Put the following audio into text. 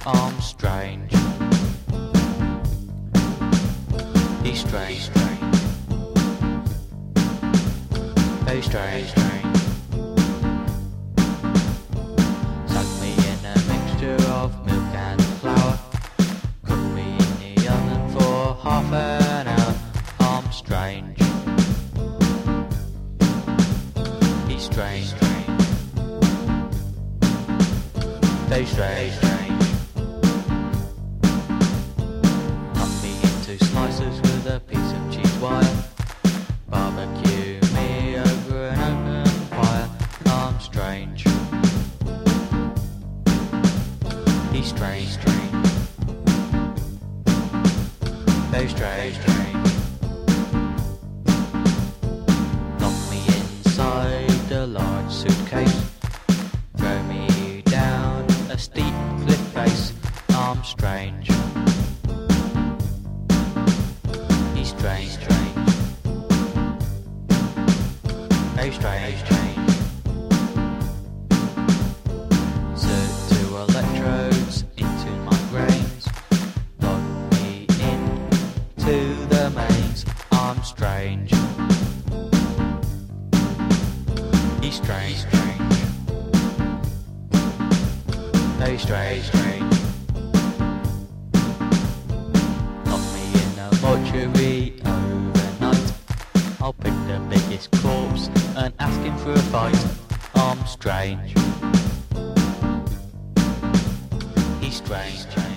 I'm strange. He's strange. Very strange. Soak me in a mixture of milk and flour. Cook me in the oven for half an hour. I'm strange. He's strange. Very strange. Cut me into slices with a piece of cheese wire. Barbecue me over an open fire. I'm strange. He's strange. Very strange. Lock me inside a large suitcase. Throw me down a steep cliff face. I'm strange. He's strange. Very strange. Insert two electrodes into my brains. Plug me in to the mains. I'm strange. He's strange. Very strange. Lock me in a mortuary overnight. I'll pick the biggest corpse and ask him for a fight. I'm strange. He's strange.